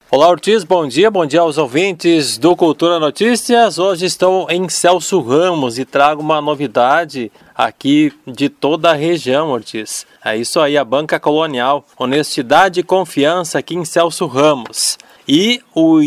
Olá, Ortiz, bom dia aos ouvintes do Cultura Notícias. Hoje estou em Celso Ramos e trago uma novidade aqui de toda a região, Ortiz. É isso aí, a Banca Colonial, honestidade e confiança aqui em Celso Ramos. E o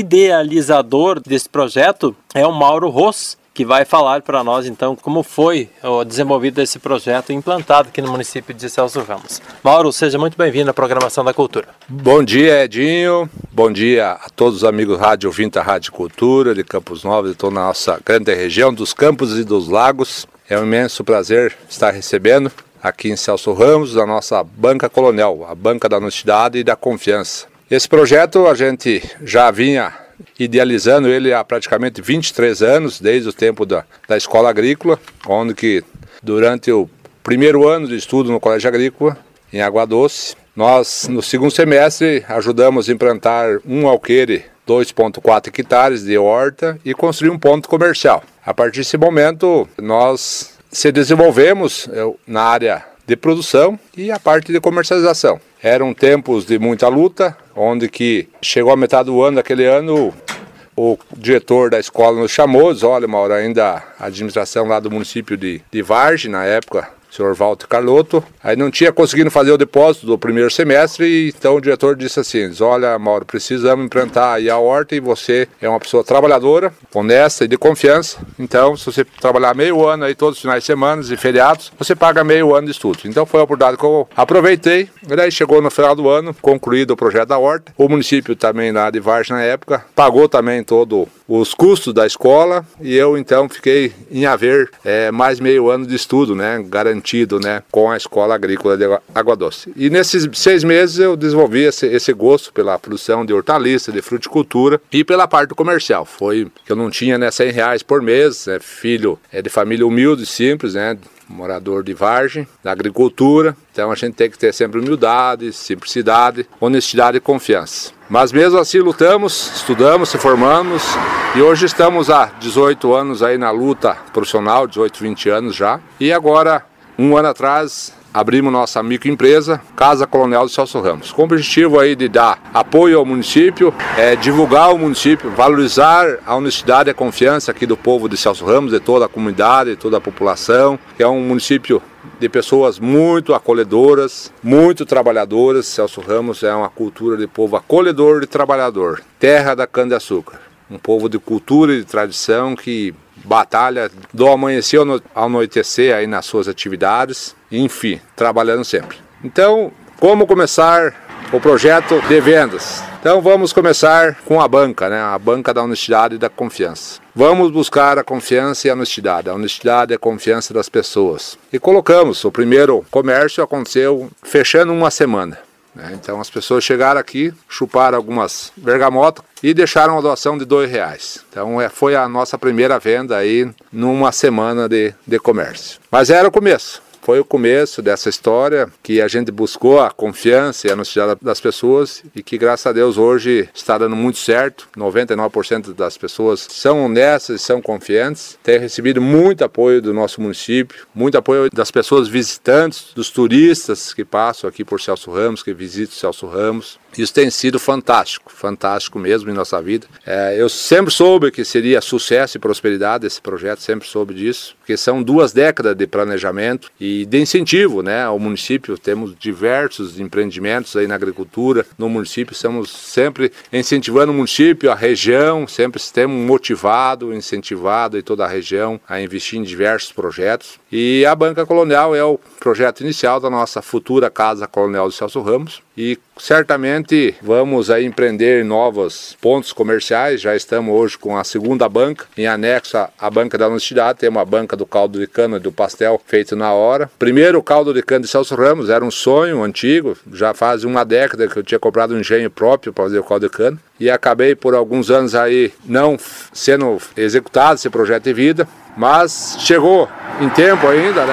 idealizador desse projeto é o Mauro Ros, que vai falar para nós, então, como foi desenvolvido esse projeto implantado aqui no município de Celso Ramos. Mauro, seja muito bem-vindo à programação da Cultura. Bom dia, Edinho. Bom dia a todos os amigos rádio ouvintes da Rádio Cultura de Campos Novos e toda a nossa grande região dos Campos e dos Lagos. É um imenso prazer estar recebendo aqui em Celso Ramos a nossa Banca Colonial, a Banca da Honestidade e da Confiança. Esse projeto a gente já vinha idealizando ele há praticamente 23 anos, desde o tempo da escola agrícola, onde que durante o primeiro ano de estudo no Colégio Agrícola, em Água Doce, nós no segundo semestre ajudamos a implantar um alqueire, 2,4 hectares de horta e construir um ponto comercial. A partir desse momento nós se desenvolvemos na área de produção e a parte de comercialização. Eram tempos de muita luta, onde que chegou a metade do ano, daquele ano, o diretor da escola nos chamou, disse, olha, Mauro, ainda a administração lá do município de Vargem, na época, o senhor Walter Carlotto, aí não tinha conseguido fazer o depósito do primeiro semestre, e então o diretor disse assim, olha, Mauro, precisamos implantar aí a horta e você é uma pessoa trabalhadora, honesta e de confiança, então se você trabalhar meio ano aí todos os finais de semana e feriados, você paga meio ano de estudo. Então foi a oportunidade que eu aproveitei, e daí chegou no final do ano, concluído o projeto da horta, o município também lá de Vargem na época, pagou também todo os custos da escola e eu então fiquei em haver mais meio ano de estudo, né, garantido, né, com a escola agrícola de Água Doce. E nesses 6 meses eu desenvolvi esse gosto pela produção de hortaliça, de fruticultura e pela parte comercial. Foi que eu não tinha, né, R$100 por mês, filho de família humilde, simples, né, morador de Vargem, da agricultura, então a gente tem que ter sempre humildade, simplicidade, honestidade e confiança. Mas mesmo assim lutamos, estudamos, se formamos e hoje estamos há 18 anos aí na luta profissional, 18, 20 anos já. E agora, um ano atrás, abrimos nossa microempresa, Casa Colonial de Celso Ramos, com o objetivo aí de dar apoio ao município, divulgar o município, valorizar a honestidade e a confiança aqui do povo de Celso Ramos, de toda a comunidade, de toda a população, que é um município de pessoas muito acolhedoras, muito trabalhadoras. Celso Ramos é uma cultura de povo acolhedor e trabalhador, terra da cana-de-açúcar, um povo de cultura e de tradição que batalha do amanhecer ao anoitecer aí nas suas atividades, enfim, trabalhando sempre. Então, como começar o projeto de vendas? Então vamos começar com a banca, né? A banca da honestidade e da confiança. Vamos buscar a confiança e a honestidade e a confiança das pessoas. E colocamos, o primeiro comércio aconteceu fechando uma semana. Então as pessoas chegaram aqui, chuparam algumas bergamotas e deixaram uma doação de R$2. Então foi a nossa primeira venda aí numa semana de comércio. Mas era o começo. Foi o começo dessa história que a gente buscou a confiança e a honestidade das pessoas e que, graças a Deus, hoje está dando muito certo. 99% das pessoas são honestas e são confiantes. Tem recebido muito apoio do nosso município, muito apoio das pessoas visitantes, dos turistas que passam aqui por Celso Ramos, que visitam Celso Ramos. Isso tem sido fantástico, fantástico mesmo em nossa vida. Eu sempre soube que seria sucesso e prosperidade esse projeto, sempre soube disso, porque são 2 décadas de planejamento e de incentivo, né, ao município. Temos diversos empreendimentos aí na agricultura, no município, estamos sempre incentivando o município, a região, sempre temos motivado, incentivado em toda a região a investir em diversos projetos. E a Banca Colonial é o projeto inicial da nossa futura Casa Colonial de Celso Ramos e certamente vamos aí empreender novos pontos comerciais. Já estamos hoje com a segunda banca, em anexo à Banca da Honestidade, tem uma banca do caldo de cana e do pastel feito na hora. Primeiro caldo de cana de Celso Ramos, era um sonho antigo, já faz uma década que eu tinha comprado um engenho próprio para fazer o caldo de cana e acabei por alguns anos aí não sendo executado esse projeto de vida, mas chegou em tempo ainda, né?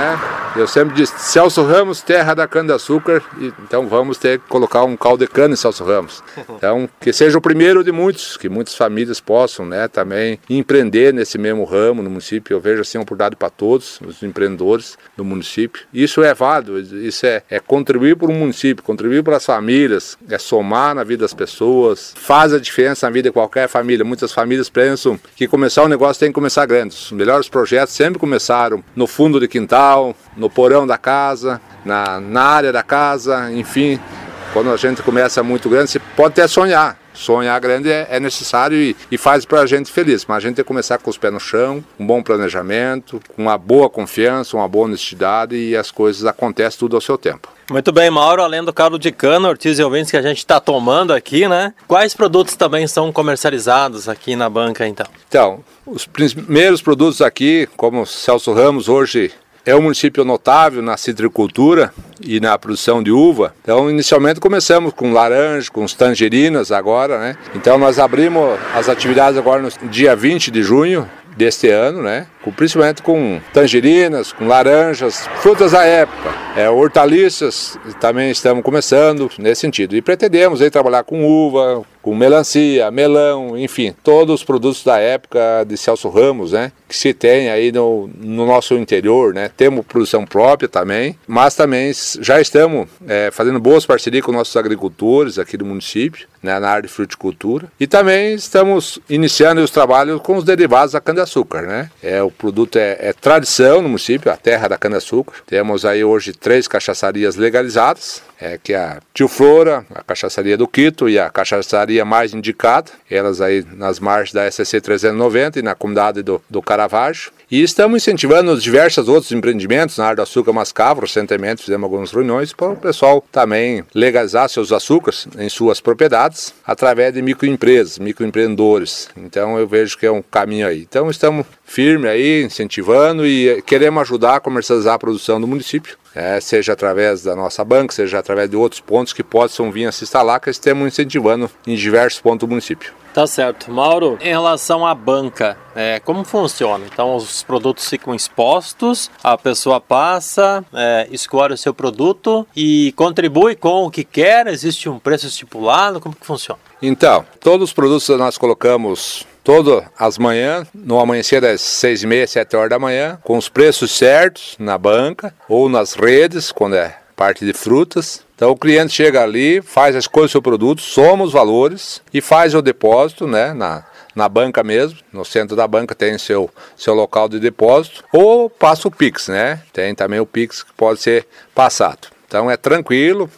Eu sempre disse, Celso Ramos, terra da cana-de-açúcar, então vamos ter que colocar um caldo de cana em Celso Ramos. Então, que seja o primeiro de muitos, que muitas famílias possam, né, também empreender nesse mesmo ramo no município. Eu vejo assim uma oportunidade para todos os empreendedores do município. Isso é válido, isso é contribuir para o município, contribuir para as famílias, é somar na vida das pessoas, faz a diferença na vida de qualquer família. Muitas famílias pensam que começar um negócio tem que começar grande. Os melhores projetos sempre começaram no fundo de quintal, no porão da casa, na área da casa, enfim. Quando a gente começa muito grande, você pode até sonhar. Sonhar grande é necessário e faz para a gente feliz, mas a gente tem que começar com os pés no chão, um bom planejamento, com uma boa confiança, uma boa honestidade, e as coisas acontecem tudo ao seu tempo. Muito bem, Mauro, além do caldo de cana, Ortiz e ouvintes, que a gente está tomando aqui, né? Quais produtos também são comercializados aqui na banca, então? Então, os primeiros produtos aqui, como Celso Ramos hoje é um município notável na citricultura e na produção de uva. Então, inicialmente começamos com laranja, com as tangerinas agora, né? Então, nós abrimos as atividades agora no dia 20 de junho deste ano, né? Principalmente com tangerinas, com laranjas, frutas da época, hortaliças, também estamos começando nesse sentido. E pretendemos aí trabalhar com uva, com melancia, melão, enfim, todos os produtos da época de Celso Ramos, né? Que se tem aí no nosso interior, né? Temos produção própria também, mas também já estamos fazendo boas parcerias com nossos agricultores aqui do município, né? Na área de fruticultura. E também estamos iniciando os trabalhos com os derivados da cana-de-açúcar, né? O produto é tradição no município, a terra da cana-de-açúcar. Temos aí hoje 3 cachaçarias legalizadas, que é a Tio Flora, a cachaçaria do Quito e a cachaçaria mais indicada, elas aí nas margens da SCC 390 e na comunidade do Caravaggio. E estamos incentivando diversos outros empreendimentos na área do açúcar mascavo. Recentemente fizemos algumas reuniões para o pessoal também legalizar seus açúcares em suas propriedades através de microempresas, microempreendedores. Então eu vejo que é um caminho aí. Então estamos firmes aí, incentivando e queremos ajudar a comercializar a produção do município. Seja através da nossa banca, seja através de outros pontos que possam vir a se instalar, que estamos incentivando em diversos pontos do município. Tá certo. Mauro, em relação à banca, como funciona? Então os produtos ficam expostos, a pessoa passa, escolhe o seu produto e contribui com o que quer, existe um preço estipulado, como que funciona? Então, todos os produtos nós colocamos todas as manhãs, no amanhecer das 6h30, 7 horas da manhã, com os preços certos na banca ou nas redes, quando é parte de frutas. Então o cliente chega ali, faz a escolha do seu produto, soma os valores e faz o depósito, né, na banca mesmo. No centro da banca tem seu local de depósito, ou passa o Pix, né? Tem também o Pix que pode ser passado. Então é tranquilo,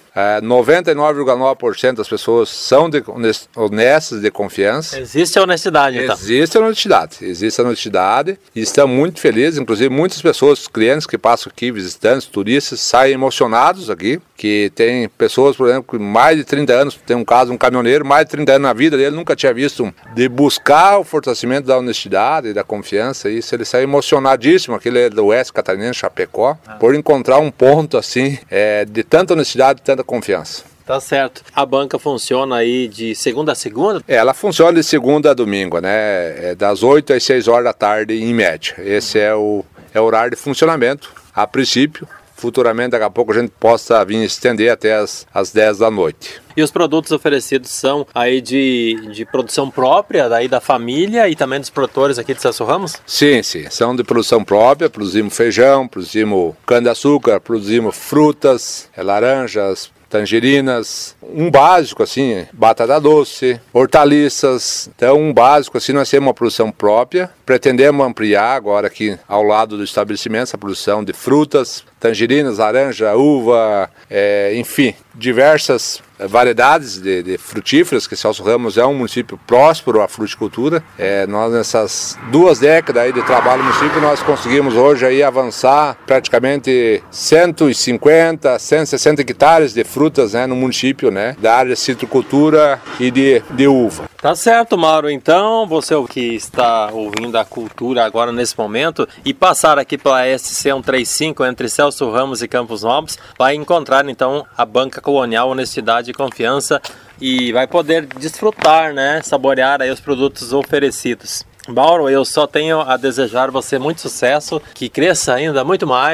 99,9% das pessoas são honestas, de confiança. Existe a honestidade, então? Existe a honestidade e estamos muito felizes, inclusive muitas pessoas, clientes que passam aqui, visitantes, turistas, saem emocionados aqui, que tem pessoas, por exemplo, com mais de 30 anos, tem um caso, um caminhoneiro, mais de 30 anos na vida dele, nunca tinha visto, de buscar o fortalecimento da honestidade e da confiança, e isso ele sai emocionadíssimo, aquele é do Oeste Catarinense, Chapecó, por encontrar um ponto assim, de tanta honestidade, tanta confiança. Tá certo. A banca funciona aí de segunda a segunda? Ela funciona de segunda a domingo, né? Das 8 às 6 horas da tarde, em média. Esse é o horário de funcionamento, a princípio. Futuramente, daqui a pouco, a gente possa vir estender até as 10 da noite. E os produtos oferecidos são aí de produção própria, daí da família e também dos produtores aqui de Celso Ramos? Sim, são de produção própria, produzimos feijão, produzimos cana-de-açúcar, produzimos frutas, laranjas, tangerinas, um básico assim, batata doce, hortaliças. Então um básico assim, nós temos uma produção própria, pretendemos ampliar agora aqui ao lado do estabelecimento essa produção de frutas, tangerinas, laranja, uva, enfim, diversas variedades de frutíferas, que Celso Ramos é um município próspero à fruticultura. Nós nessas 2 décadas aí de trabalho no município, nós conseguimos hoje aí avançar praticamente 150, 160 hectares de frutas, né, no município, né, da área de citricultura e de uva. Tá certo, Mauro. Então, você que está ouvindo a cultura agora nesse momento e passar aqui pela SC 135 entre Celso Ramos e Campos Novos, vai encontrar então a Banca Colonial Honestidade e Confiança e vai poder desfrutar, né, saborear aí os produtos oferecidos. Mauro, eu só tenho a desejar você muito sucesso, que cresça ainda muito mais,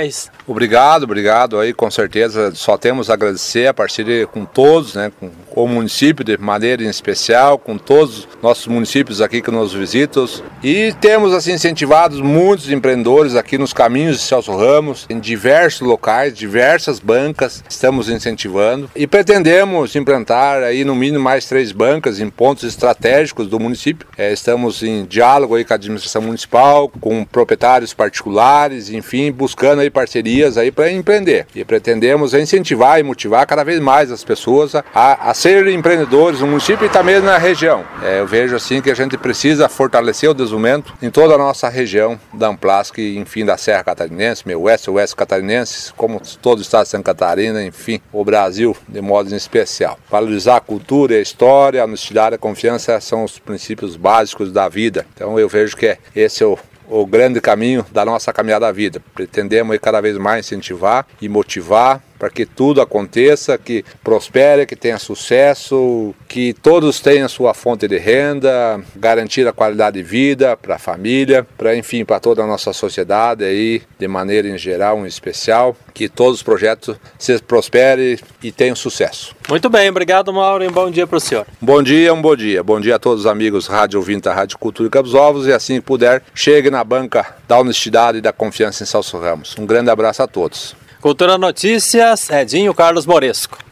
Obrigado aí, com certeza só temos a agradecer a parceria com todos, né, com o município de maneira em especial, com todos os nossos municípios aqui que nos visitam, e temos assim incentivados muitos empreendedores aqui nos caminhos de Celso Ramos, em diversos locais, diversas bancas, estamos incentivando e pretendemos implantar aí no mínimo mais 3 bancas em pontos estratégicos do município. Estamos em diálogo aí com a administração municipal, com proprietários particulares, enfim, buscando aí parcerias aí para empreender. E pretendemos incentivar e motivar cada vez mais as pessoas a serem empreendedores no município e também na região. Eu vejo assim que a gente precisa fortalecer o desenvolvimento em toda a nossa região da Amplasc, enfim, da Serra Catarinense, meio oeste catarinense, como todo o estado de Santa Catarina, enfim, o Brasil de modo em especial. Valorizar a cultura e a história, a honestidade e a confiança são os princípios básicos da vida. Então eu vejo que esse é o grande caminho da nossa caminhada da vida. Pretendemos aí cada vez mais incentivar e motivar para que tudo aconteça, que prospere, que tenha sucesso, que todos tenham sua fonte de renda, garantir a qualidade de vida para a família, enfim, para toda a nossa sociedade aí, de maneira em geral, em especial, que todos os projetos se prosperem e tenham sucesso. Muito bem, obrigado, Mauro, e um bom dia para o senhor. Bom dia, um bom dia. Bom dia a todos os amigos rádio ouvintes da Rádio Cultura de Campos Novos, e assim que puder, chegue na banca da honestidade e da confiança em Celso Ramos. Um grande abraço a todos. Cultura Notícias, Edinho Carlos Moresco.